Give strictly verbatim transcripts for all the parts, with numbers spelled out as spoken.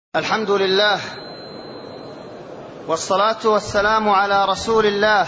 الحمد لله والصلاة والسلام على رسول الله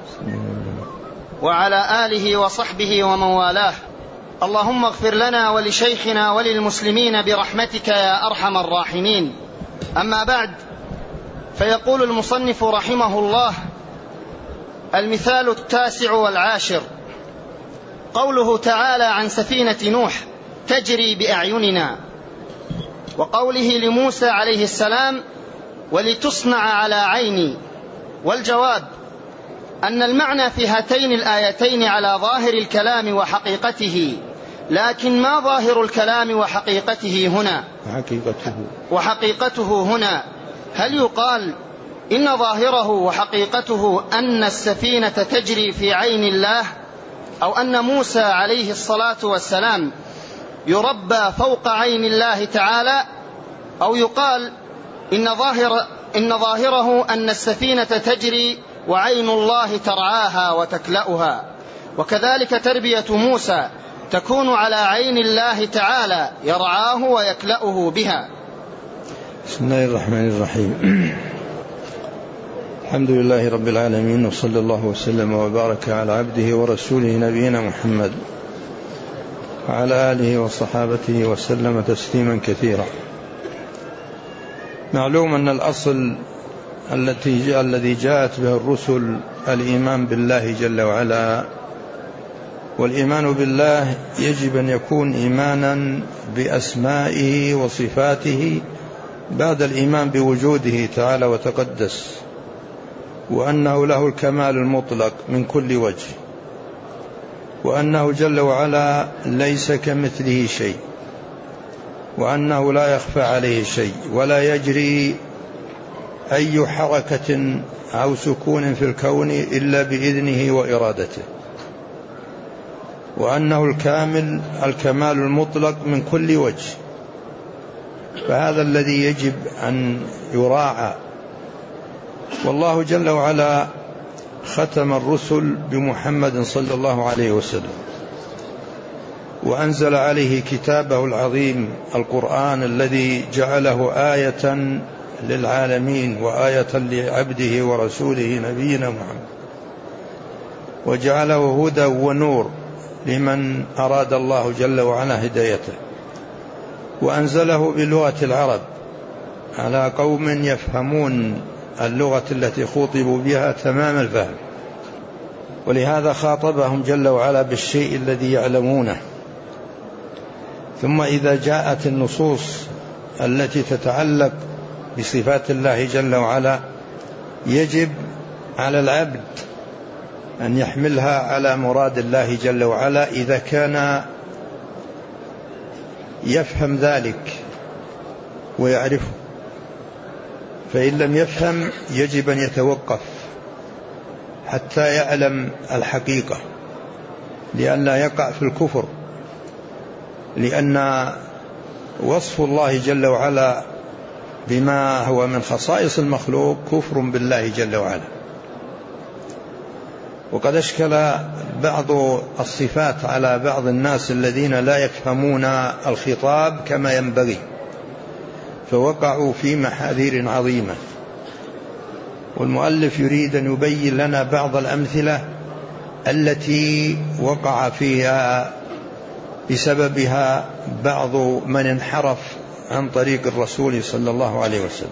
وعلى آله وصحبه ومن والاه. اللهم اغفر لنا ولشيخنا وللمسلمين برحمتك يا أرحم الراحمين. أما بعد، فيقول المصنف رحمه الله: المثال التاسع والعاشر قوله تعالى عن سفينة نوح تجري بأعيننا، وقوله لموسى عليه السلام: ولتصنع على عيني. والجواب أن المعنى في هاتين الآيتين على ظاهر الكلام وحقيقته، لكن ما ظاهر الكلام وحقيقته هنا وحقيقته, وحقيقته هنا هل يقال إن ظاهره وحقيقته أن السفينة تجري في عين الله، أو أن موسى عليه الصلاة والسلام يربى فوق عين الله تعالى، أو يقال إن, ظاهر إن ظاهره أن السفينة تجري وعين الله ترعاها وتكلأها، وكذلك تربية موسى تكون على عين الله تعالى يرعاه ويكلأه بها. بسم الله الرحمن الرحيم. الحمد لله رب العالمين، وصلى الله وسلم وبارك على عبده ورسوله نبينا محمد وعلى آله وصحابته وسلم تسليما كثيرا. معلوم أن الأصل التي الذي جاءت به الرسل الإيمان بالله جل وعلا، والإيمان بالله يجب أن يكون إيمانا بأسمائه وصفاته بعد الإيمان بوجوده تعالى وتقدس، وأنه له الكمال المطلق من كل وجه، وأنه جل وعلا ليس كمثله شيء، وأنه لا يخفى عليه شيء، ولا يجري أي حركة أو سكون في الكون إلا بإذنه وإرادته، وأنه الكامل الكمال المطلق من كل وجه. فهذا الذي يجب أن يراعى. والله جل وعلا ختم الرسل بمحمد صلى الله عليه وسلم، وأنزل عليه كتابه العظيم القرآن الذي جعله آية للعالمين وآية لعبده ورسوله نبينا محمد، وجعله هدى ونور لمن أراد الله جل وعلا هدايته، وأنزله بلغة العرب على قوم يفهمون اللغة التي خوطبوا بها تمام الفهم، ولهذا خاطبهم جل وعلا بالشيء الذي يعلمونه. ثم إذا جاءت النصوص التي تتعلق بصفات الله جل وعلا يجب على العبد أن يحملها على مراد الله جل وعلا إذا كان يفهم ذلك ويعرفه، فإن لم يفهم يجب أن يتوقف حتى يعلم الحقيقة لئلا يقع في الكفر، لأن وصف الله جل وعلا بما هو من خصائص المخلوق كفر بالله جل وعلا. وقد أشكل بعض الصفات على بعض الناس الذين لا يفهمون الخطاب كما ينبغي، فوقعوا في محاذير عظيمة. والمؤلف يريد أن يبين لنا بعض الأمثلة التي وقع فيها بسببها بعض من انحرف عن طريق الرسول صلى الله عليه وسلم.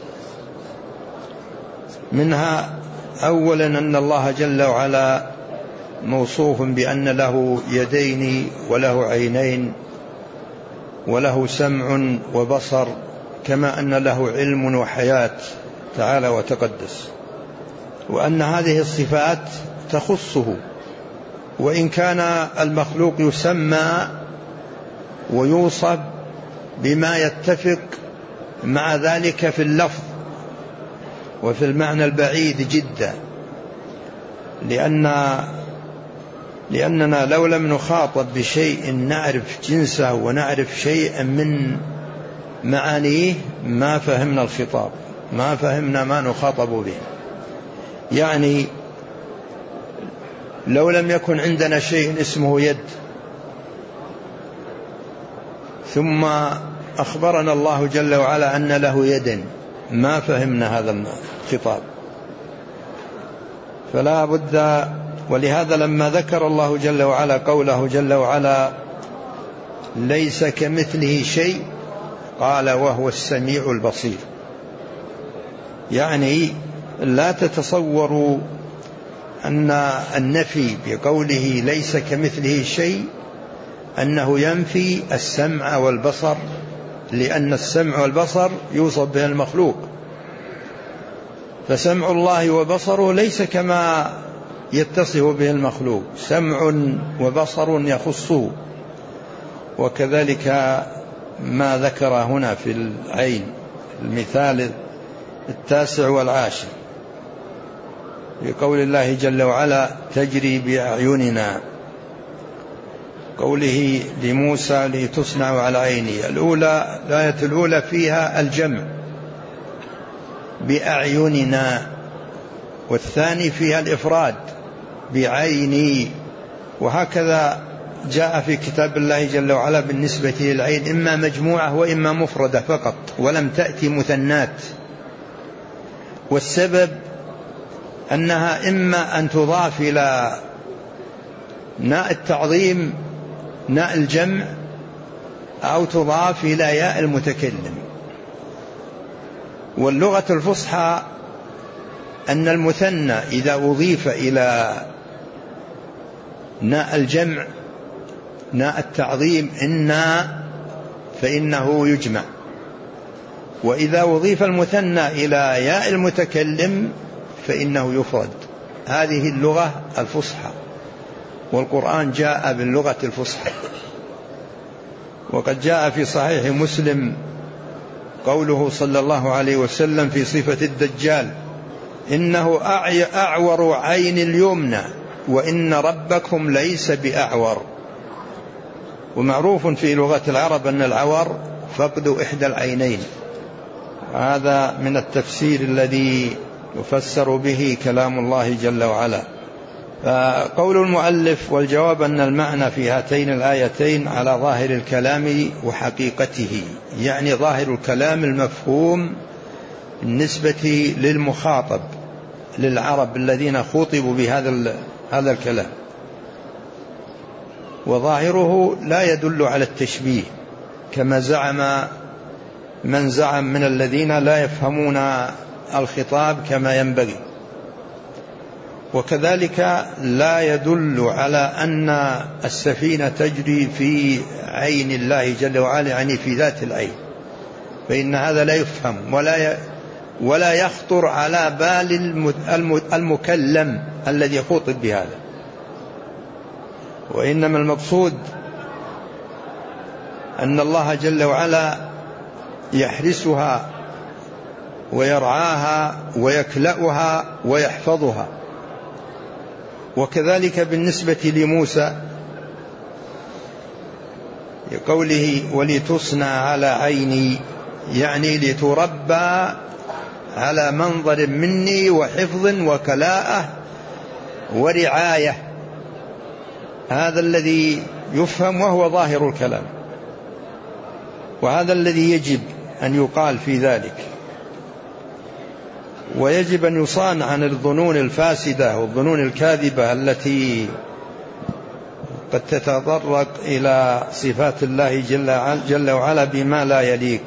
منها أولا أن الله جل وعلا موصوف بأن له يدين وله عينين وله سمع وبصر، كما أن له علم وحياة تعالى وتقدس، وأن هذه الصفات تخصه، وإن كان المخلوق يسمى ويوصف بما يتفق مع ذلك في اللفظ وفي المعنى البعيد جدا، لأن لأننا لو لم نخاطب بشيء نعرف جنسه ونعرف شيئا من معانيه ما فهمنا الخطاب، ما فهمنا ما نخاطب به. يعني لو لم يكن عندنا شيء اسمه يد، ثم أخبرنا الله جل وعلا أن له يد، ما فهمنا هذا الخطاب. فلا بد، ولهذا لما ذكر الله جل وعلا قوله جل وعلا ليس كمثله شيء قال وهو السميع البصير، يعني لا تتصوروا أن النفي بقوله ليس كمثله شيء أنه ينفي السمع والبصر، لأن السمع والبصر يوصف به المخلوق، فسمع الله وبصره ليس كما يتصف به المخلوق، سمع وبصر يخصه. وكذلك ما ذكر هنا في العين المثال التاسع والعاشر بقول الله جل وعلا تجري بأعيننا، قوله لموسى لتصنع على عيني، الأولى الآية الأولى فيها الجمع بأعيننا، والثاني فيها الإفراد بعيني. وهكذا جاء في كتاب الله جل وعلا بالنسبة للعين إما مجموعة وإما مفردة فقط، ولم تأتي مثنات. والسبب أنها إما أن تضاف إلى ناء التعظيم ناء الجمع، أو تضاف إلى ياء المتكلم. واللغة الفصحى أن المثنى إذا أضيف إلى ناء الجمع ناء التعظيم إنا فإنه يجمع، وإذا أضيف المثنى إلى ياء المتكلم فإنه يفرد. هذه اللغة الفصحى، والقرآن جاء باللغة الفصحى. وقد جاء في صحيح مسلم قوله صلى الله عليه وسلم في صفة الدجال إنه أعور عين اليمنى وإن ربكم ليس بأعور. ومعروف في لغة العرب أن العور فقد إحدى العينين، هذا من التفسير الذي يفسر به كلام الله جل وعلا. فقول المؤلف والجواب أن المعنى في هاتين الآيتين على ظاهر الكلام وحقيقته، يعني ظاهر الكلام المفهوم بالنسبة للمخاطب للعرب الذين خوطبوا بهذا هذا الكلام، وظاهره لا يدل على التشبيه كما زعم من زعم من الذين لا يفهمون الخطاب كما ينبغي. وكذلك لا يدل على أن السفينة تجري في عين الله جل وعلا، يعني في ذات العين، فإن هذا لا يفهم ولا ولا يخطر على بال المكلم الذي يخاطب بهذا. وإنما المقصود أن الله جل وعلا يحرسها ويرعاها ويكلأها ويحفظها. وكذلك بالنسبة لموسى قوله ولتصنع على عيني، يعني لتربى على منظر مني وحفظ وكلاءة ورعاية. هذا الذي يفهم وهو ظاهر الكلام، وهذا الذي يجب أن يقال في ذلك. ويجب أن يصان عن الظنون الفاسدة والظنون الكاذبة التي قد تتطرق إلى صفات الله جل وعلا بما لا يليق.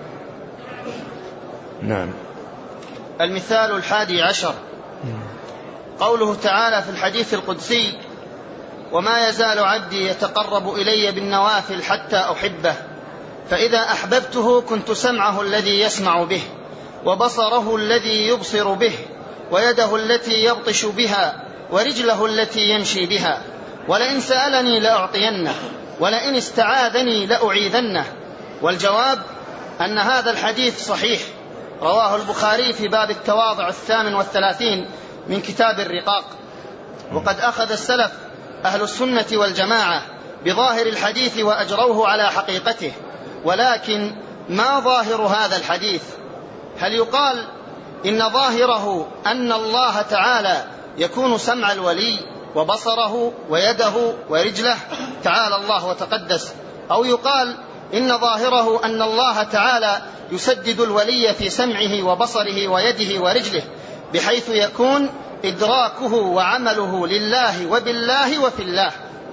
نعم. المثال الحادي عشر قوله تعالى في الحديث القدسي وما يزال عبدي يتقرب إلي بالنوافل حتى أحبه، فإذا أحببته كنت سمعه الذي يسمع به وبصره الذي يبصر به ويده التي يبطش بها ورجله التي يمشي بها، ولئن سألني لأعطينه ولئن استعاذني لأعيذنه. والجواب أن هذا الحديث صحيح، رواه البخاري في باب التواضع الثامن والثلاثين من كتاب الرقاق. وقد أخذ السلف أهل السنة والجماعة بظاهر الحديث وأجروه على حقيقته. ولكن ما ظاهر هذا الحديث؟ هل يقال إن ظاهره أن الله تعالى يكون سمع الولي وبصره ويده ورجله تعالى الله وتقدس، أو يقال إن ظاهره أن الله تعالى يسدد الولي في سمعه وبصره ويده ورجله، بحيث يكون إدراكه وعمله لله وبالله وفي الله.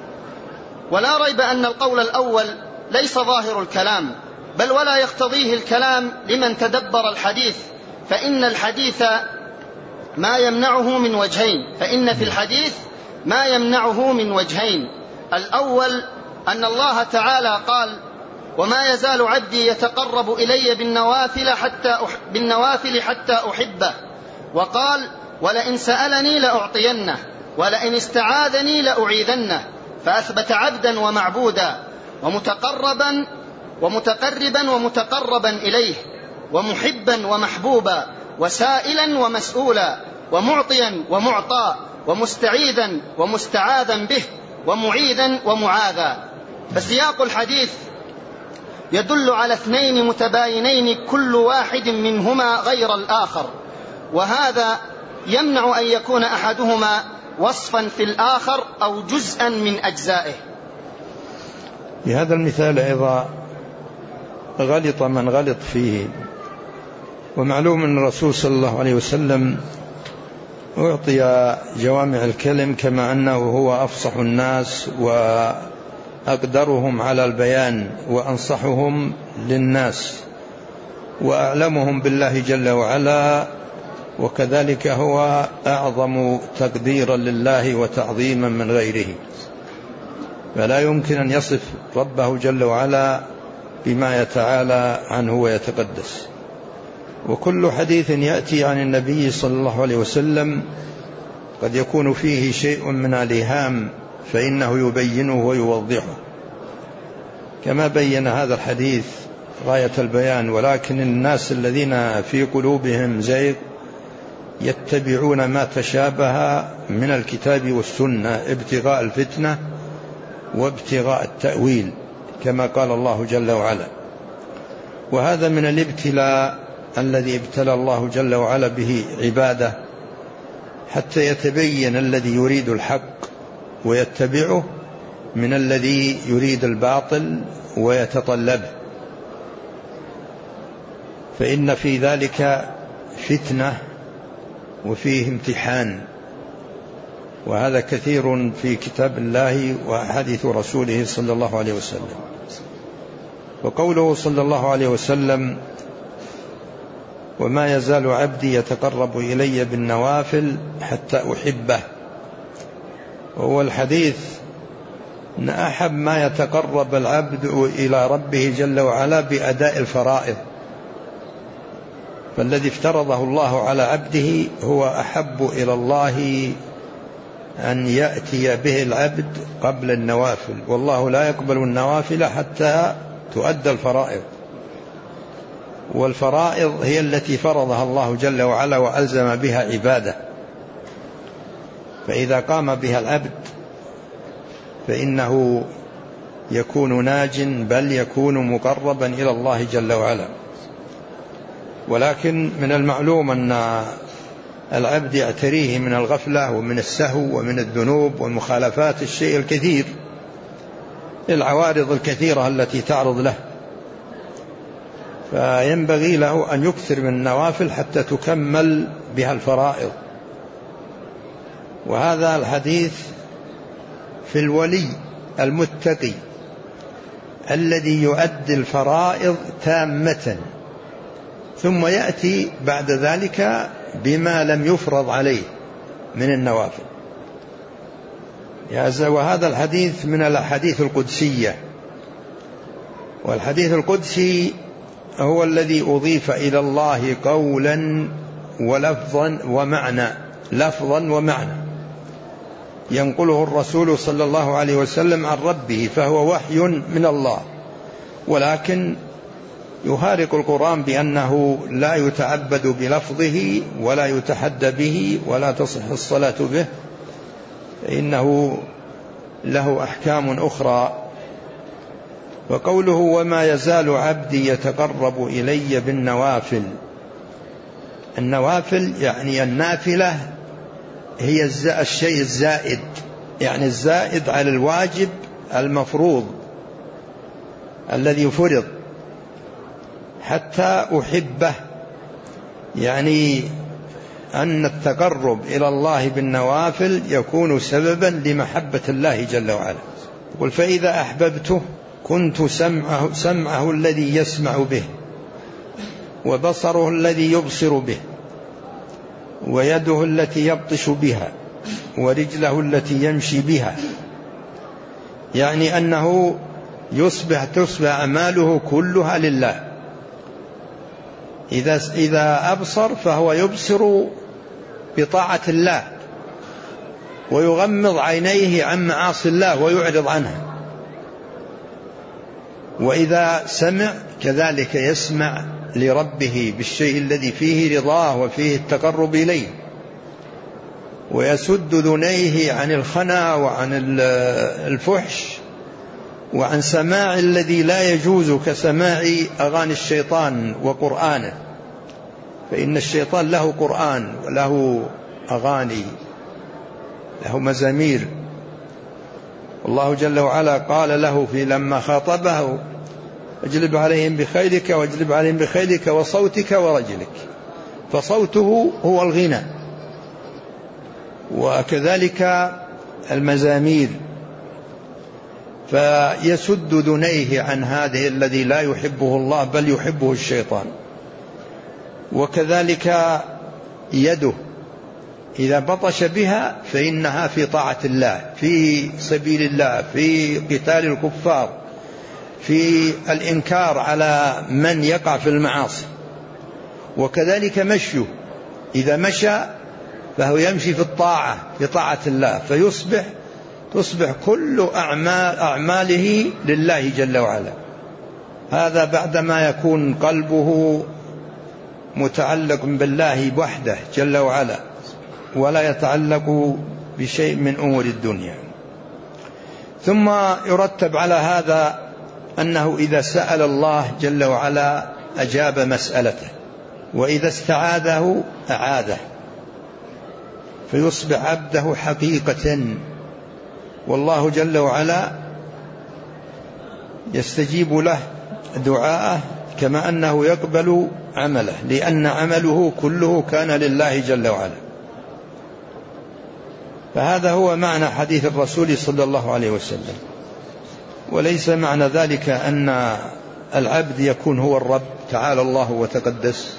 ولا ريب أن القول الأول ليس ظاهر الكلام، بل ولا يقتضيه الكلام لمن تدبر الحديث، فإن الحديث ما يمنعه من وجهين فإن في الحديث ما يمنعه من وجهين. الأول أن الله تعالى قال: وما يزال عبدي يتقرب إلي بالنوافل حتى, أح... بالنوافل حتى أحبه، وقال: ولئن سألني لأعطينه ولئن استعاذني لأعيذنه. فأثبت عبدا ومعبودا ومتقربا ومتقربا ومتقربا إليه، ومحبا ومحبوبا، وسائلا ومسؤولا، ومعطيا ومعطى، ومستعيذا ومستعاذا به، ومعيذا ومعاذا. فسياق الحديث يدل على اثنين متباينين كل واحد منهما غير الآخر، وهذا يمنع أن يكون أحدهما وصفا في الآخر أو جزءا من أجزائه. بهذا المثال أيضا غلط من غلط فيه. ومعلوم أن الرسول صلى الله عليه وسلم أعطي جوامع الكلم، كما أنه هو أفصح الناس وأقدرهم على البيان وأنصحهم للناس وأعلمهم بالله جل وعلا، وكذلك هو أعظم تقديرا لله وتعظيما من غيره، فلا يمكن أن يصف ربه جل وعلا بما يتعالى عنه ويتقدس. وكل حديث يأتي عن النبي صلى الله عليه وسلم قد يكون فيه شيء من الإيهام، فإنه يبينه ويوضحه، كما بين هذا الحديث غاية البيان. ولكن الناس الذين في قلوبهم زيغ يتبعون ما تشابه من الكتاب والسنة ابتغاء الفتنة وابتغاء التأويل، كما قال الله جل وعلا. وهذا من الابتلاء الذي ابتلى الله جل وعلا به عباده، حتى يتبين الذي يريد الحق ويتبعه من الذي يريد الباطل ويتطلبه، فإن في ذلك فتنة وفيه امتحان، وهذا كثير في كتاب الله وأحاديث رسوله صلى الله عليه وسلم. وقوله صلى الله عليه وسلم: وما يزال عبدي يتقرب إلي بالنوافل حتى أحبه، وهو الحديث أن أحب ما يتقرب العبد إلى ربه جل وعلا بأداء الفرائض، فالذي افترضه الله على عبده هو أحب إلى الله أن يأتي به العبد قبل النوافل، والله لا يقبل النوافل حتى تؤدى الفرائض، والفرائض هي التي فرضها الله جل وعلا وألزم بها عباده، فإذا قام بها العبد فإنه يكون ناج، بل يكون مقربا إلى الله جل وعلا. ولكن من المعلوم أن العبد يعتريه من الغفلة ومن السهو ومن الذنوب والمخالفات الشيء الكثير، العوارض الكثيرة التي تعرض له، فينبغي له أن يكثر من النوافل حتى تكمل بها الفرائض. وهذا الحديث في الولي المتقي الذي يؤدي الفرائض تامة، ثم يأتي بعد ذلك بما لم يفرض عليه من النوافل. وهذا الحديث من الأحاديث القدسية، والحديث القدسي هو الذي أضيف إلى الله قولا ولفظا ومعنى، لفظا ومعنى ينقله الرسول صلى الله عليه وسلم عن ربه، فهو وحي من الله، ولكن يهارق القرآن بأنه لا يتعبد بلفظه ولا يتحدى به ولا تصح الصلاة به، فإنه له أحكام أخرى. وقوله: وما يزال عبدي يتقرب إلي بالنوافل، النوافل يعني النافلة هي الشيء الزائد، يعني الزائد على الواجب المفروض الذي فرض حتى أحبه، يعني أن التقرب إلى الله بالنوافل يكون سببا لمحبة الله جل وعلا. يقول فإذا أحببته كنت سمعه, سمعه الذي يسمع به، وبصره الذي يبصر به، ويده التي يبطش بها، ورجله التي يمشي بها. يعني أنه يصبح تصبح أعماله كلها لله. إذا إذا أبصر فهو يبصر بطاعة الله، ويغمض عينيه عن معاصي الله ويعرض عنها. وإذا سمع كذلك يسمع لربه بالشيء الذي فيه رضاه وفيه التقرب إليه، ويسد ذنيه عن الخنا وعن الفحش وعن سماع الذي لا يجوز كسماع أغاني الشيطان وقرآنه، فإن الشيطان له قرآن وله أغاني، له مزامير. الله جل وعلا قال له في لما خاطبه اجلب عليهم بخيلك واجلب عليهم بخيلك وصوتك ورجلك، فصوته هو الغنى، وكذلك المزامير، فيسد ذنيه عن هذه الذي لا يحبه الله بل يحبه الشيطان. وكذلك يده إذا بطش بها فإنها في طاعة الله، في سبيل الله، في قتال الكفار، في الإنكار على من يقع في المعاصي. وكذلك مشيه إذا مشى فهو يمشي في الطاعة، في طاعة الله، فيصبح تصبح كل أعمال أعماله لله جل وعلا. هذا بعدما يكون قلبه متعلق بالله وحده جل وعلا، ولا يتعلق بشيء من أمور الدنيا. ثم يرتب على هذا أنه إذا سأل الله جل وعلا أجاب مسألته، وإذا استعاذه أعاذه، فيصبح عبده حقيقة، والله جل وعلا يستجيب له دعاءه كما أنه يقبل عمله، لأن عمله كله كان لله جل وعلا. فهذا هو معنى حديث الرسول صلى الله عليه وسلم. وليس معنى ذلك أن العبد يكون هو الرب تعالى الله وتقدس،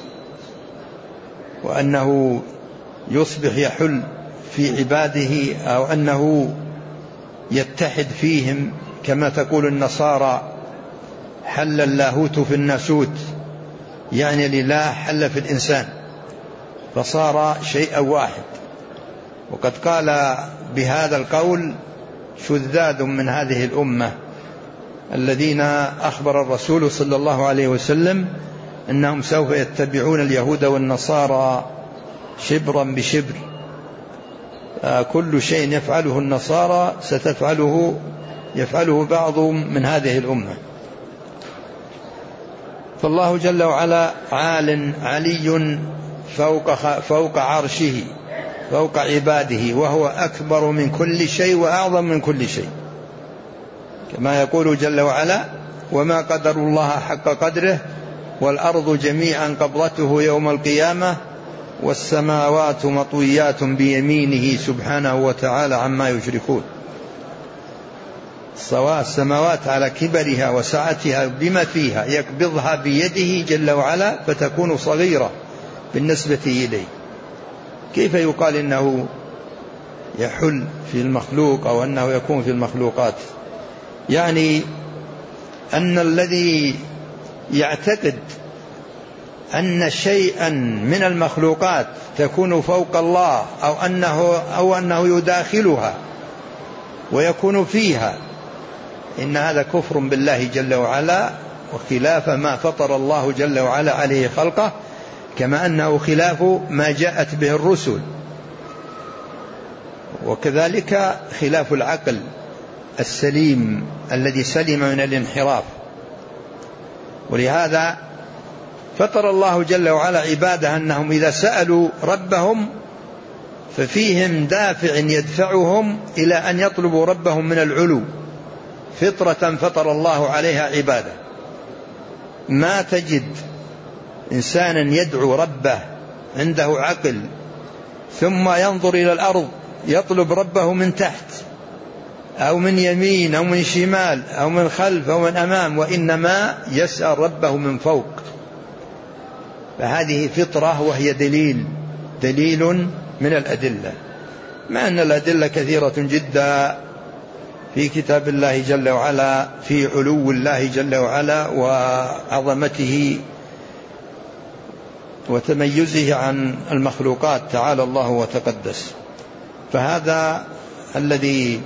وأنه يصبح يحل في عباده، أو أنه يتحد فيهم كما تقول النصارى حل اللاهوت في الناسوت، يعني لله حل في الإنسان فصار شيئا واحد. وقد قال بهذا القول شذاذ من هذه الأمة الذين أخبر الرسول صلى الله عليه وسلم أنهم سوف يتبعون اليهود والنصارى شبرا بشبر، كل شيء يفعله النصارى ستفعله يفعله بعض من هذه الأمة. فالله جل وعلا عال علي فوق, فوق عرشه، فوق عباده، وهو أكبر من كل شيء وأعظم من كل شيء، كما يقول جل وعلا وما قدر الله حق قدره والأرض جميعا قبضته يوم القيامة والسماوات مطويات بيمينه سبحانه وتعالى عما يشركون. سواء السماوات على كبرها وسعتها بما فيها يقبضها بيده جل وعلا فتكون صغيرة بالنسبة إليه. كيف يقال إنه يحل في المخلوق أو أنه يكون في المخلوقات؟ يعني أن الذي يعتقد أن شيئا من المخلوقات تكون فوق الله أو أنه, أو أنه يداخلها ويكون فيها، إن هذا كفر بالله جل وعلا، وخلاف ما فطر الله جل وعلا عليه خلقه، كما أنه خلاف ما جاءت به الرسل، وكذلك خلاف العقل السليم الذي سلم من الانحراف. ولهذا فطر الله جل وعلا عباده أنهم إذا سألوا ربهم ففيهم دافع يدفعهم إلى أن يطلبوا ربهم من العلو، فطرة فطر الله عليها عباده. ما تجد إنسانا يدعو ربه عنده عقل ثم ينظر إلى الأرض يطلب ربه من تحت أو من يمين أو من شمال أو من خلف أو من أمام، وإنما يسأل ربه من فوق. فهذه فطرة وهي دليل دليل من الأدلة، مع أن الأدلة كثيرة جدا في كتاب الله جل وعلا في علو الله جل وعلا وعظمته وتميزه عن المخلوقات تعالى الله وتقدس. فهذا الذي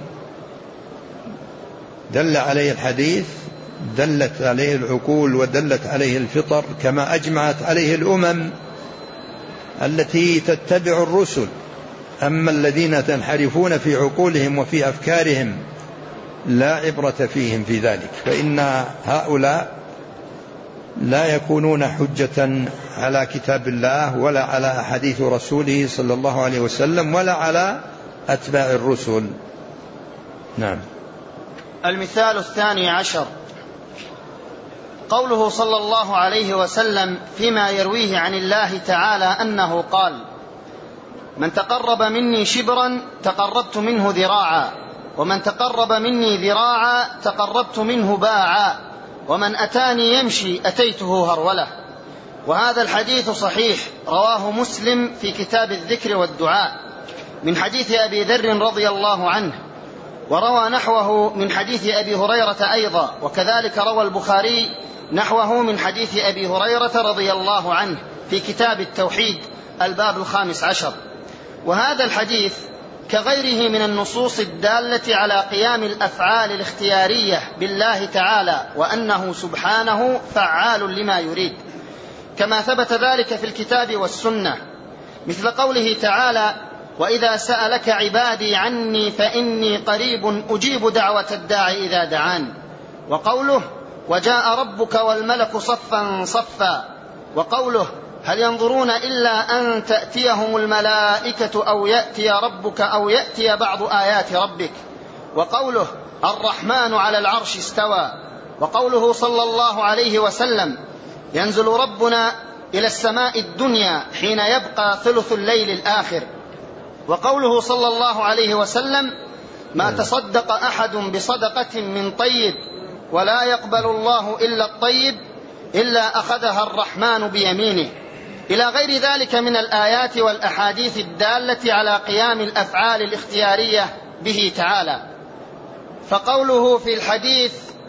دل عليه الحديث، دلت عليه العقول ودلت عليه الفطر، كما أجمعت عليه الأمم التي تتبع الرسل. أما الذين تنحرفون في عقولهم وفي أفكارهم لا عبرة فيهم في ذلك، فإن هؤلاء لا يكونون حجة على كتاب الله ولا على أحاديث رسوله صلى الله عليه وسلم ولا على أتباع الرسل. نعم. المثال الثاني عشر قوله صلى الله عليه وسلم فيما يرويه عن الله تعالى أنه قال: من تقرب مني شبرا تقربت منه ذراعا، ومن تقرب مني ذراعا تقربت منه باعا، ومن أتاني يمشي أتيته هرولة. وهذا الحديث صحيح، رواه مسلم في كتاب الذكر والدعاء من حديث أبي ذر رضي الله عنه، وروى نحوه من حديث أبي هريرة أيضا، وكذلك روى البخاري نحوه من حديث أبي هريرة رضي الله عنه في كتاب التوحيد الباب الخامس عشر. وهذا الحديث كغيره من النصوص الدالة على قيام الأفعال الاختيارية بالله تعالى، وأنه سبحانه فعال لما يريد، كما ثبت ذلك في الكتاب والسنة، مثل قوله تعالى: وإذا سألك عبادي عني فإني قريب أجيب دعوة الداعي إذا دعان، وقوله: وجاء ربك والملك صفا صفا، وقوله: هل ينظرون إلا أن تأتيهم الملائكة أو يأتي ربك أو يأتي بعض آيات ربك، وقوله: الرحمن على العرش استوى، وقوله صلى الله عليه وسلم: ينزل ربنا إلى السماء الدنيا حين يبقى ثلث الليل الآخر، وقوله صلى الله عليه وسلم: ما تصدق أحد بصدقة من طيب ولا يقبل الله إلا الطيب إلا أخذها الرحمن بيمينه، إلى غير ذلك من الآيات والأحاديث الدالة على قيام الأفعال الاختيارية به تعالى. فقوله في الحديث: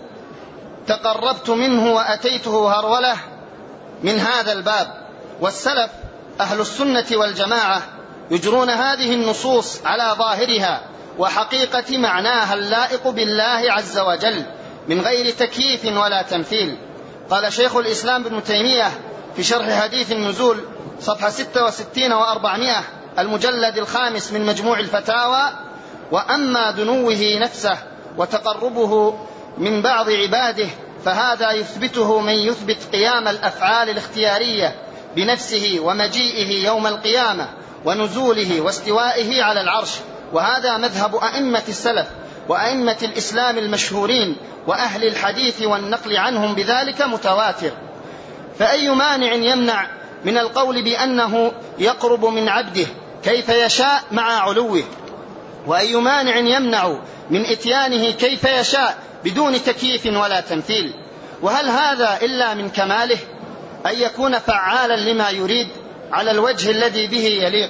تقربت منه وأتيته هرولة من هذا الباب. والسلف أهل السنة والجماعة يجرون هذه النصوص على ظاهرها وحقيقة معناها اللائق بالله عز وجل من غير تكييف ولا تمثيل. قال شيخ الإسلام ابن تيمية في شرح حديث النزول صفحة ستة وستين وأربعمائة المجلد الخامس من مجموع الفتاوى: وأما دنوه نفسه وتقربه من بعض عباده فهذا يثبته من يثبت قيام الأفعال الاختيارية بنفسه ومجيئه يوم القيامة ونزوله واستوائه على العرش، وهذا مذهب أئمة السلف وأئمة الإسلام المشهورين وأهل الحديث والنقل عنهم بذلك متواتر. فأي مانع يمنع من القول بأنه يقرب من عبده كيف يشاء مع علوه؟ وأي مانع يمنع من إتيانه كيف يشاء بدون تكييف ولا تمثيل؟ وهل هذا إلا من كماله أن يكون فعالا لما يريد على الوجه الذي به يليق؟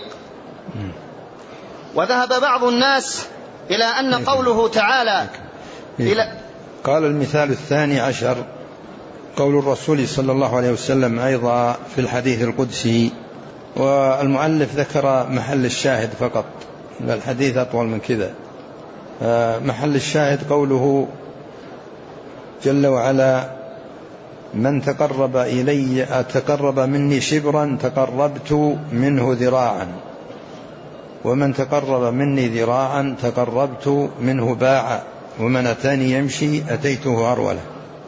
وذهب بعض الناس إلى أن قوله تعالى إلى قال المثال الثاني عشر قول الرسول صلى الله عليه وسلم أيضا في الحديث القدسي، والمؤلف ذكر محل الشاهد فقط، الحديث أطول من كذا. محل الشاهد قوله جل وعلا: من تقرب إلي تقرب مني شبرا تقربت منه ذراعا، ومن تقرب مني ذراعا تقربت منه باعا، ومن أتاني يمشي أتيته هرولة.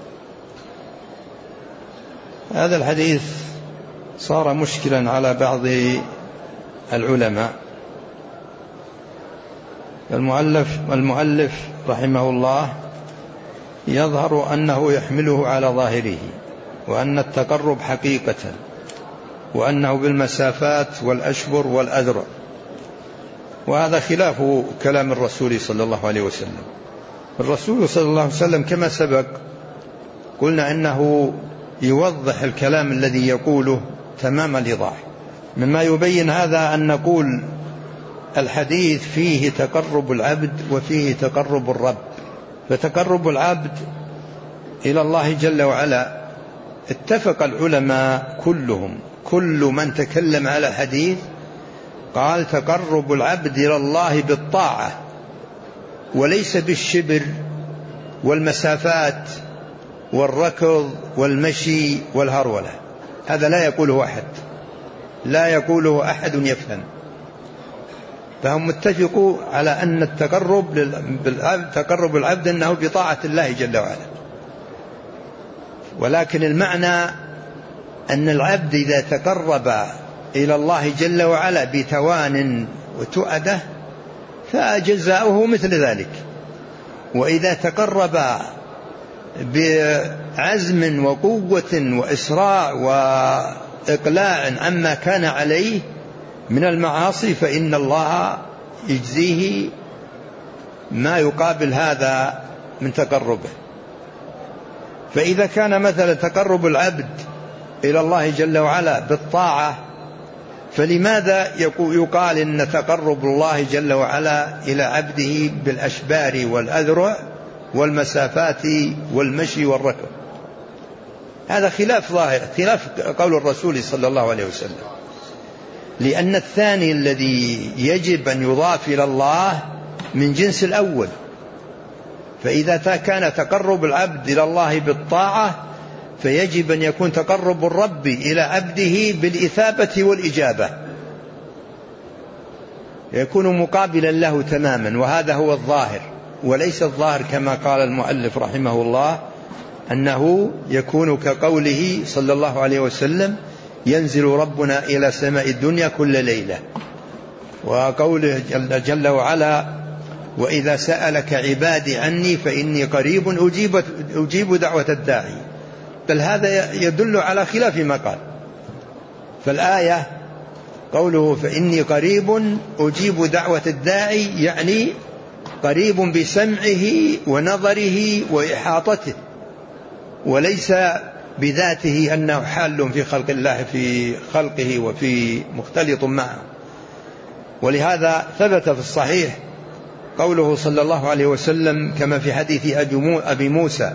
هذا الحديث صار مشكلا على بعض العلماء. المؤلف, المؤلف رحمه الله يظهر أنه يحمله على ظاهره، وأن التقرب حقيقة، وأنه بالمسافات والأشبر والأذرع، وهذا خلاف كلام الرسول صلى الله عليه وسلم. الرسول صلى الله عليه وسلم كما سبق قلنا أنه يوضح الكلام الذي يقوله تمام الإيضاح. مما يبين هذا أن نقول الحديث فيه تقرب العبد وفيه تقرب الرب. فتقرب العبد إلى الله جل وعلا اتفق العلماء كلهم، كل من تكلم على الحديث قال تقرب العبد إلى الله بالطاعة، وليس بالشبر والمسافات والركض والمشي والهرولة. هذا لا يقوله أحد، لا يقوله أحد يفهم. فهم متفقوا على أن التقرب بالعبد تقرب العبد أنه بطاعة الله جل وعلا، ولكن المعنى أن العبد إذا تقرب إلى الله جل وعلا بتوان وتؤدة فجزاؤه مثل ذلك، وإذا تقرب بعزم وقوة وإسراع وإقلاع عما كان عليه من المعاصي فإن الله يجزيه ما يقابل هذا من تقربه. فإذا كان مثلا تقرب العبد إلى الله جل وعلا بالطاعة، فلماذا يقال إن تقرب الله جل وعلا إلى عبده بالأشبار والأذرع والمسافات والمشي والركض؟ هذا خلاف ظاهر، خلاف قول الرسول صلى الله عليه وسلم، لأن الثاني الذي يجب أن يضاف إلى الله من جنس الأول. فإذا كان تقرب العبد إلى الله بالطاعة فيجب أن يكون تقرب الرب إلى عبده بالإثابة والإجابة، يكون مقابلا له تماما، وهذا هو الظاهر. وليس الظاهر كما قال المؤلف رحمه الله أنه يكون كقوله صلى الله عليه وسلم ينزل ربنا إلى سماء الدنيا كل ليلة، وقوله جل, جل وعلا وإذا سألك عبادي عني فإني قريب أجيب, أجيب دعوة الداعي. بل هذا يدل على خلاف ما قال. فالآية قوله فإني قريب أجيب دعوة الداعي يعني قريب بسمعه ونظره وإحاطته، وليس بذاته أنه حال في خلق الله في خلقه وفي مختلط معه. ولهذا ثبت في الصحيح قوله صلى الله عليه وسلم كما في حديث أبي موسى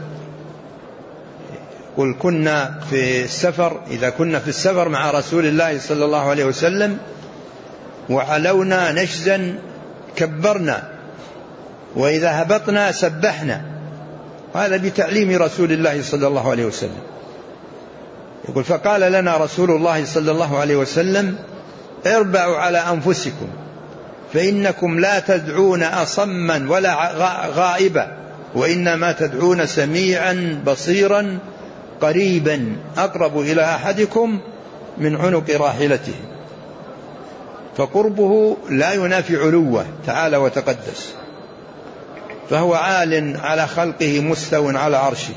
قل كنا في السفر، إذا كنا في السفر مع رسول الله صلى الله عليه وسلم وعلونا نشزا كبرنا، وإذا هبطنا سبحنا. هذا بتعليم رسول الله صلى الله عليه وسلم. يقول فقال لنا رسول الله صلى الله عليه وسلم اربعوا على أنفسكم فإنكم لا تدعون أصما ولا غائبا، وإنما تدعون سميعا بصيرا قريبا أقرب إلى أحدكم من عنق راحلته. فقربه لا ينافي علوه تعالى وتقدس، فهو عال على خلقه مستو على عرشه.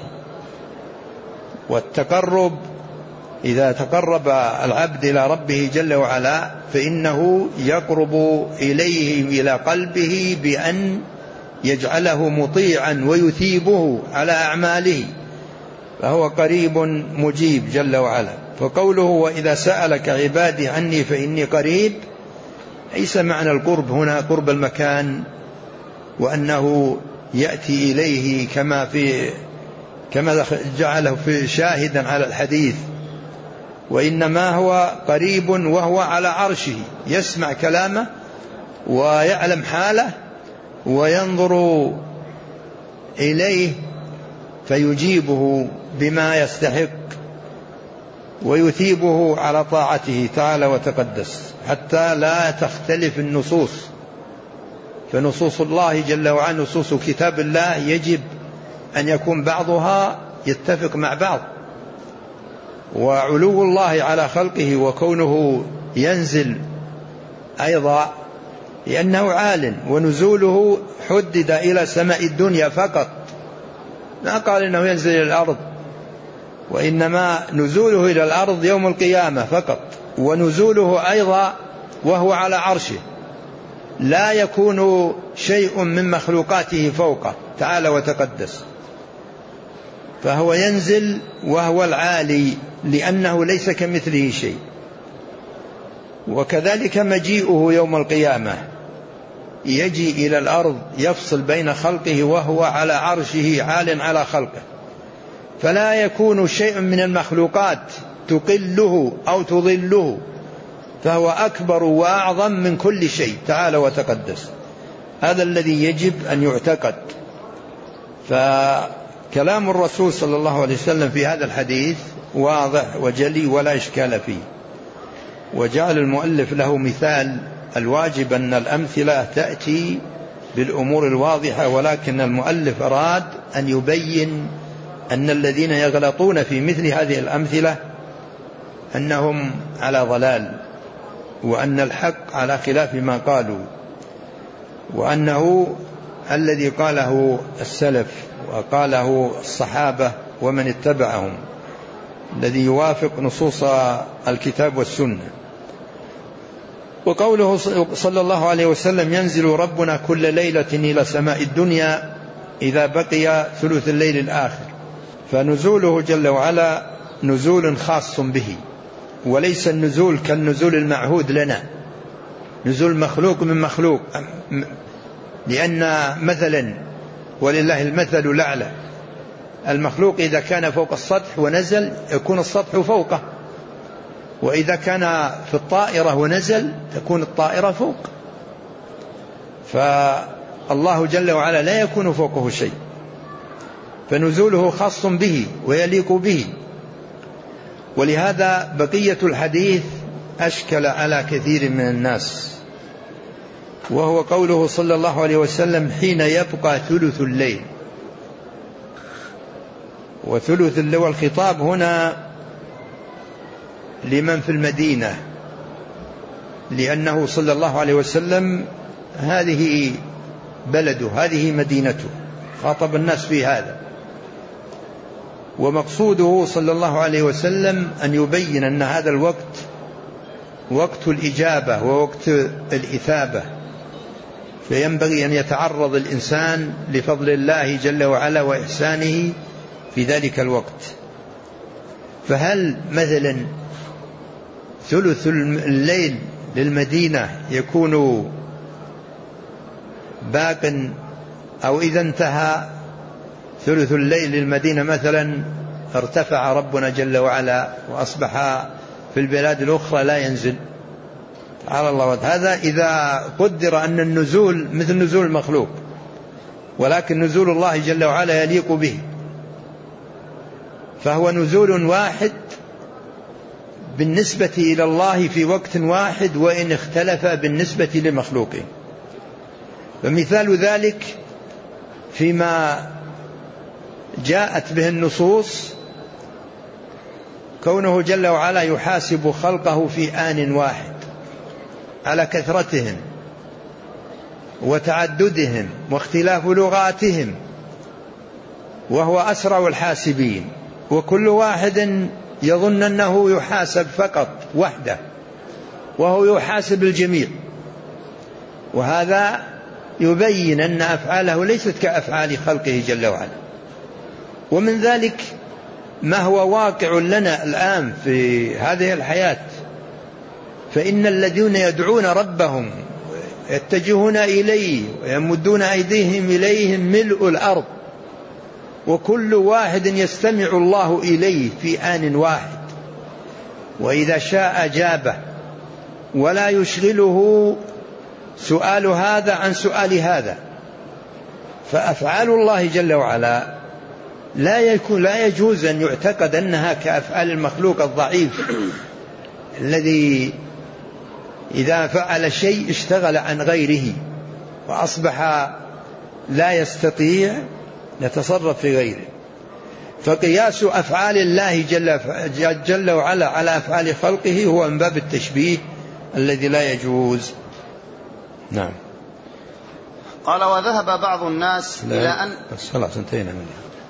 والتقرب إذا تقرب العبد إلى ربه جل وعلا فإنه يقرب إليه إلى قلبه بأن يجعله مطيعا ويثيبه على أعماله، فهو قريب مجيب جل وعلا. فقوله وإذا سألك عبادي عني فإني قريب ليس معنى القرب هنا قرب المكان وأنه يأتي إليه كما في كما جعله في شاهدا على الحديث، وإنما هو قريب وهو على عرشه يسمع كلامه ويعلم حاله وينظر إليه فيجيبه بما يستحق ويثيبه على طاعته تعالى وتقدس حتى لا تختلف النصوص. فنصوص الله جل وعلا نصوص كتاب الله يجب أن يكون بعضها يتفق مع بعض، وعلو الله على خلقه وكونه ينزل أيضا لأنه عال، ونزوله حدد إلى سماء الدنيا فقط ما قال إنه ينزل إلى الأرض، وإنما نزوله إلى الأرض يوم القيامة فقط، ونزوله أيضا وهو على عرشه، لا يكون شيء من مخلوقاته فوقه تعالى وتقدس، فهو ينزل وهو العالي لأنه ليس كمثله شيء. وكذلك مجيئه يوم القيامة يجي إلى الأرض يفصل بين خلقه وهو على عرشه عال على خلقه، فلا يكون شيء من المخلوقات تقله أو تضله، فهو أكبر وأعظم من كل شيء تعالى وتقدس. هذا الذي يجب أن يعتقد. فكلام الرسول صلى الله عليه وسلم في هذا الحديث واضح وجلي ولا إشكال فيه. وجعل المؤلف له مثال، الواجب أن الأمثلة تأتي بالأمور الواضحة، ولكن المؤلف أراد أن يبين أن الذين يغلطون في مثل هذه الأمثلة أنهم على ضلال، وأن الحق على خلاف ما قالوا، وأنه الذي قاله السلف وقاله الصحابة ومن اتبعهم الذي يوافق نصوص الكتاب والسنة. وقوله صلى الله عليه وسلم ينزل ربنا كل ليلة إلى سماء الدنيا إذا بقي ثلث الليل الآخر، فنزوله جل وعلا نزول خاص به، وليس النزول كالنزول المعهود لنا، نزول مخلوق من مخلوق، لأن مثلا ولله المثل الأعلى، المخلوق إذا كان فوق السطح ونزل يكون السطح فوقه، وإذا كان في الطائرة ونزل تكون الطائرة فوق. فالله جل وعلا لا يكون فوقه شيء، فنزوله خاص به ويليق به. ولهذا بقية الحديث أشكل على كثير من الناس، وهو قوله صلى الله عليه وسلم حين يبقى ثلث الليل. وثلث الليل والخطاب هنا لمن في المدينة، لأنه صلى الله عليه وسلم هذه بلده، هذه مدينته، خاطب الناس في هذا. ومقصوده صلى الله عليه وسلم أن يبين أن هذا الوقت وقت الإجابة ووقت الإثابة، فينبغي أن يتعرض الإنسان لفضل الله جل وعلا وإحسانه في ذلك الوقت. فهل مثلا ثلث الليل للمدينة يكون باق، أو إذا انتهى ثلث الليل للمدينة مثلا ارتفع ربنا جل وعلا وأصبح في البلاد الأخرى لا ينزل؟ تعالى الله. هذا إذا قدر أن النزول مثل نزول المخلوق، ولكن نزول الله جل وعلا يليق به، فهو نزول واحد بالنسبة إلى الله في وقت واحد، وإن اختلف بالنسبة لمخلوقه. فمثال ذلك فيما جاءت به النصوص كونه جل وعلا يحاسب خلقه في آن واحد على كثرتهم وتعددهم واختلاف لغاتهم، وهو أسرع الحاسبين، وكل واحد يظن أنه يحاسب فقط وحده وهو يحاسب الجميع. وهذا يبين أن أفعاله ليست كأفعال خلقه جل وعلا. ومن ذلك ما هو واقع لنا الآن في هذه الحياة، فإن الذين يدعون ربهم يتجهون إليه ويمدون أيديهم إليهم ملء الأرض، وكل واحد يستمع الله إليه في آن واحد، وإذا شاء أجابه، ولا يشغله سؤال هذا عن سؤال هذا. فأفعال الله جل وعلا لا يكون لا يجوز أن يعتقد أنها كأفعال المخلوق الضعيف الذي إذا فعل شيء اشتغل عن غيره وأصبح لا يستطيع يتصرف في غيره. فقياس أفعال الله جل, جل وعلا على أفعال خلقه هو من باب التشبيه الذي لا يجوز. نعم. قال وذهب بعض الناس إلى أن خلاص انتهينا منه.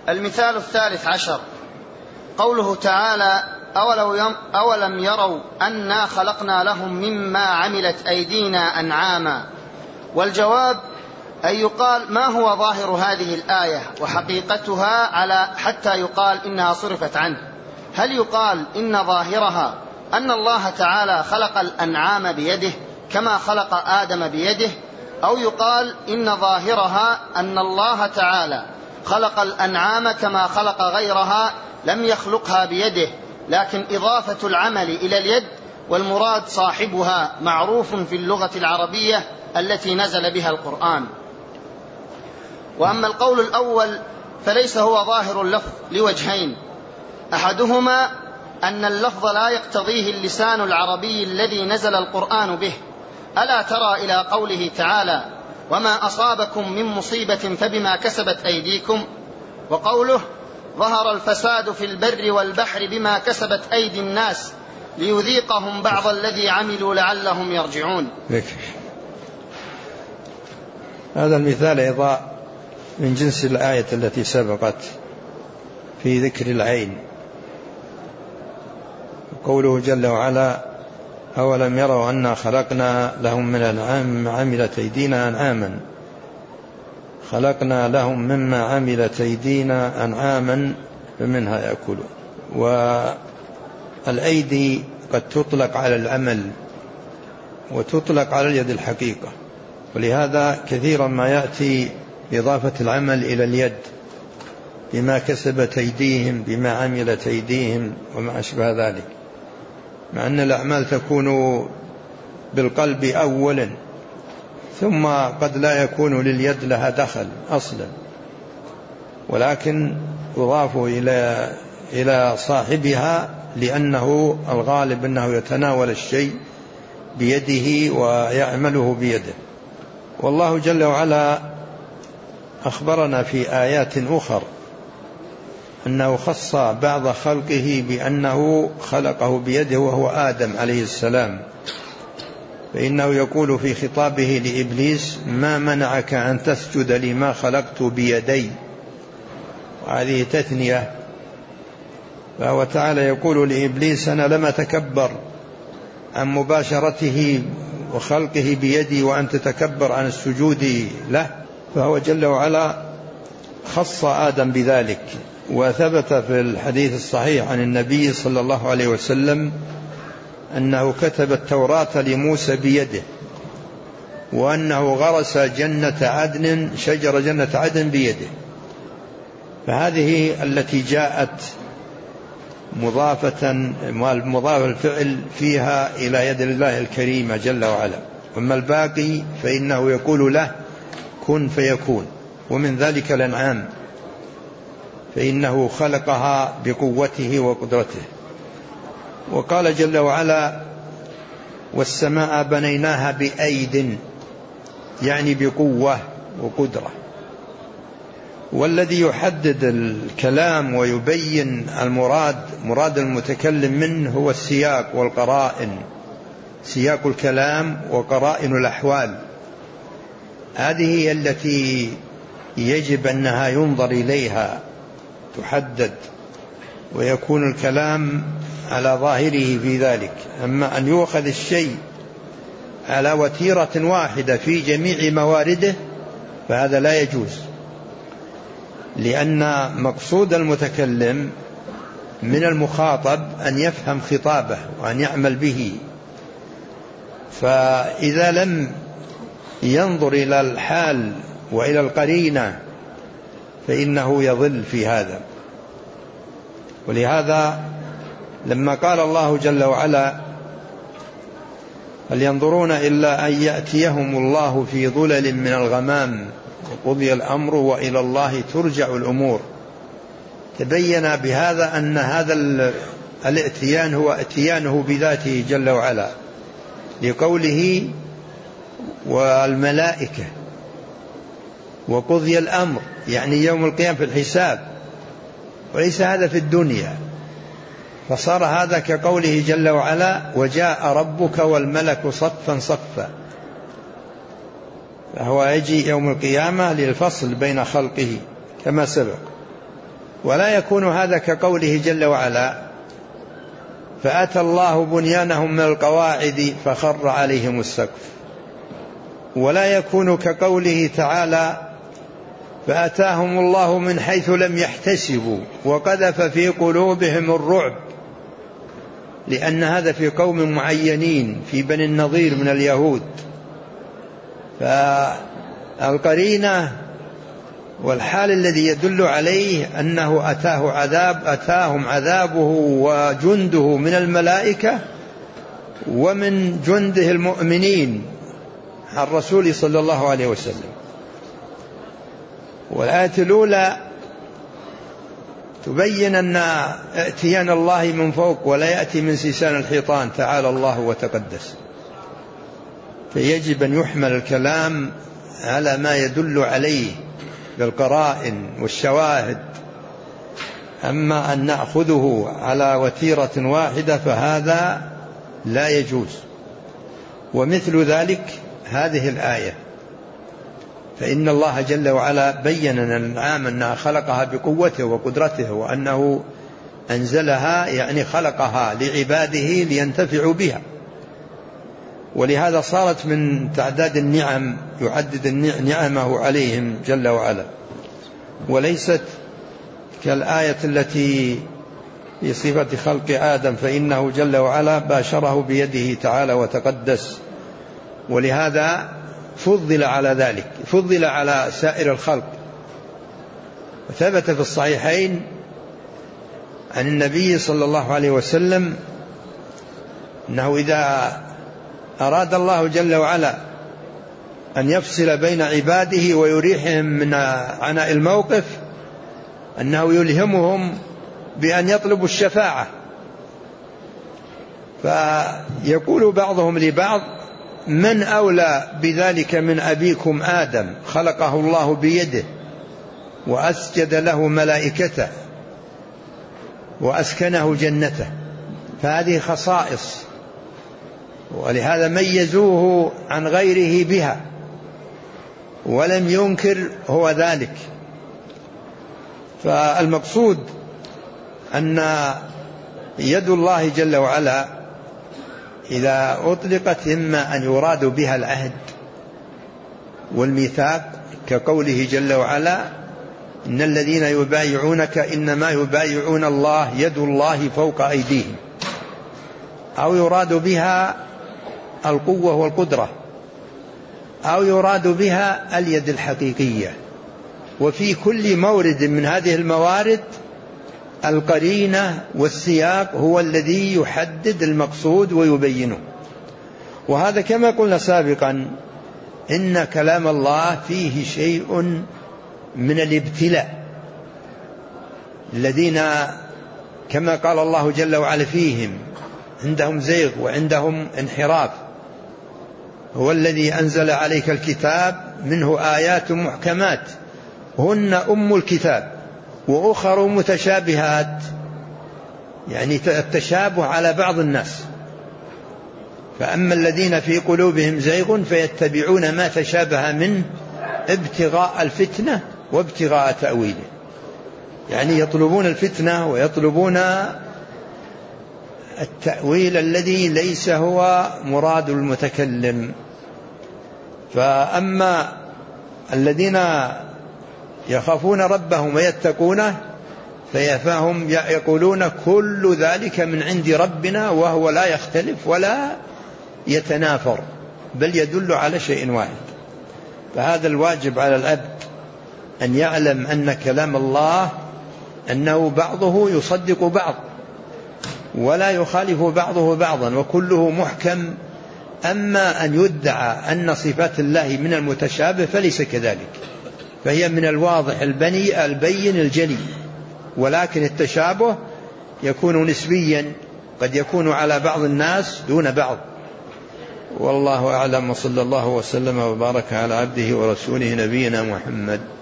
المثال الثالث عشر قوله تعالى أولم يروا أنا خلقنا لهم مما عملت أيدينا أنعاما. والجواب أن يقال ما هو ظاهر هذه الآية وحقيقتها على حتى يقال إنها صرفت عنه؟ هل يقال إن ظاهرها أن الله تعالى خلق الأنعام بيده كما خلق آدم بيده، أو يقال إن ظاهرها أن الله تعالى خلق الأنعام كما خلق غيرها لم يخلقها بيده، لكن إضافة العمل إلى اليد والمراد صاحبها معروف في اللغة العربية التي نزل بها القرآن. وأما القول الأول فليس هو ظاهر اللفظ لوجهين: أحدهما أن اللفظ لا يقتضيه اللسان العربي الذي نزل القرآن به، ألا ترى إلى قوله تعالى وما أصابكم من مصيبة فبما كسبت أيديكم، وقوله ظهر الفساد في البر والبحر بما كسبت أيدي الناس ليذيقهم بعض الذي عملوا لعلهم يرجعون. هذا المثال أيضا من جنس الآية التي سبقت في ذكر العين. قوله جل وعلا أولم يروا أنا خلقنا لهم من الأنعام عملت أيدينا أنعاما، خلقنا لهم مما عملت أيدينا أنعاما فمنها يأكلون. والأيدي قد تطلق على العمل وتطلق على اليد الحقيقة، ولهذا كثيرا ما يأتي إضافة العمل إلى اليد بما كسبت أيديهم بما عملت أيديهم وما أشبه ذلك، مع أن الأعمال تكون بالقلب أولا ثم قد لا يكون لليد لها دخل أصلا، ولكن يضاف إلى إلى صاحبها لأنه الغالب أنه يتناول الشيء بيده ويعمله بيده. والله جل وعلا أخبرنا في آيات أخر أنه خص بعض خلقه بأنه خلقه بيده وهو آدم عليه السلام، فإنه يقول في خطابه لإبليس ما منعك أن تسجد لما خلقت بيدي، وهذه تثنية. فهو تعالى يقول لإبليس أنا لم أتكبر عن مباشرته وخلقه بيدي وأن تتكبر عن السجود له، فهو جل وعلا خص آدم بذلك. وثبت في الحديث الصحيح عن النبي صلى الله عليه وسلم أنه كتب التوراة لموسى بيده، وأنه غرس جنة عدن شجر جنة عدن بيده. فهذه التي جاءت مضافة مضاف الفعل فيها إلى يد الله الكريمة جل وعلا، أما الباقي فإنه يقول له كن فيكون. ومن ذلك الأنعام فإنه خلقها بقوته وقدرته. وقال جل وعلا والسماء بنيناها بأيد، يعني بقوة وقدرة. والذي يحدد الكلام ويبين المراد مراد المتكلم منه هو السياق والقرائن، سياق الكلام وقرائن الأحوال، هذه هي التي يجب أنها ينظر إليها تحدد ويكون الكلام على ظاهره في ذلك. أما أن يؤخذ الشيء على وتيرة واحدة في جميع موارده فهذا لا يجوز، لأن مقصود المتكلم من المخاطب أن يفهم خطابه وأن يعمل به، فإذا لم ينظر إلى الحال وإلى القرينة فإنه يضل في هذا. ولهذا لما قال الله جل وعلا هل ينظرون إلا أن يأتيهم الله في ظلل من الغمام وقضي الأمر وإلى الله ترجع الأمور، تبين بهذا أن هذا الاتيان هو اتيانه بذاته جل وعلا، لقوله والملائكة وقضي الأمر، يعني يوم القيامة في الحساب، وليس هذا في الدنيا. فصار هذا كقوله جل وعلا وجاء ربك والملك صفا صفا، فهو يجي يوم القيامة للفصل بين خلقه كما سبق. ولا يكون هذا كقوله جل وعلا فأتى الله بنيانهم من القواعد فخر عليهم السقف، ولا يكون كقوله تعالى فأتاهم الله من حيث لم يحتسبوا وقذف في قلوبهم الرعب، لأن هذا في قوم معينين في بني النضير من اليهود. فالقرينة والحال الذي يدل عليه أنه أتاه عذاب أتاهم عذابه وجنده من الملائكة ومن جنده المؤمنين عن الرسول صلى الله عليه وسلم. والآية الأولى تبين أن ائتيان الله من فوق ولا يأتي من سيسان الحيطان، تعالى الله وتقدس، فيجب أن يحمل الكلام على ما يدل عليه بالقرائن والشواهد. أما أن نأخذه على وتيرة واحدة فهذا لا يجوز. ومثل ذلك هذه الآية، فإن الله جل وعلا بيّن أن الأنعام أنها خلقها بقوته وقدرته، وأنه أنزلها يعني خلقها لعباده لينتفعوا بها، ولهذا صارت من تعداد النعم يعدد نعمه عليهم جل وعلا، وليست كالآية التي في صفة خلق آدم فإنه جل وعلا باشره بيده تعالى وتقدس، ولهذا فضل على ذلك، فضل على سائر الخلق. وثبت في الصحيحين عن النبي صلى الله عليه وسلم أنه إذا أراد الله جل وعلا أن يفصل بين عباده ويريحهم من عناء الموقف أنه يلهمهم بأن يطلبوا الشفاعة، فيقول بعضهم لبعض من أولى بذلك من أبيكم آدم خلقه الله بيده وأسجد له ملائكته وأسكنه جنته، فهذه خصائص، ولهذا ميزوه عن غيره بها ولم ينكر هو ذلك. فالمقصود أن يد الله جل وعلا إذا أطلقت إما أن يراد بها العهد والميثاق كقوله جل وعلا إن الذين يبايعونك إنما يبايعون الله يد الله فوق أيديهم، أو يراد بها القوة والقدرة، أو يراد بها اليد الحقيقية. وفي كل مورد من هذه الموارد القرينة والسياق هو الذي يحدد المقصود ويبينه. وهذا كما قلنا سابقا إن كلام الله فيه شيء من الابتلاء، الذين كما قال الله جل وعلا فيهم عندهم زيغ وعندهم انحراف، هو الذي أنزل عليك الكتاب منه آيات محكمات هن أم الكتاب وأخر متشابهات، يعني التشابه على بعض الناس. فأما الذين في قلوبهم زيغ فيتبعون ما تشابه منه ابتغاء الفتنة وابتغاء تأويله، يعني يطلبون الفتنة ويطلبون التأويل الذي ليس هو مراد المتكلم. فأما الذين يخافون ربهم ويتقونه فهم يقولون كل ذلك من عند ربنا، وهو لا يختلف ولا يتنافر بل يدل على شيء واحد. فهذا الواجب على العبد أن يعلم أن كلام الله أنه بعضه يصدق بعض ولا يخالف بعضه بعضا وكله محكم. أما أن يدعى أن صفات الله من المتشابه فليس كذلك، فهي من الواضح البني البين الجلي، ولكن التشابه يكون نسبيا، قد يكون على بعض الناس دون بعض. والله أعلم، وصلى الله وسلم وبارك على عبده ورسوله نبينا محمد.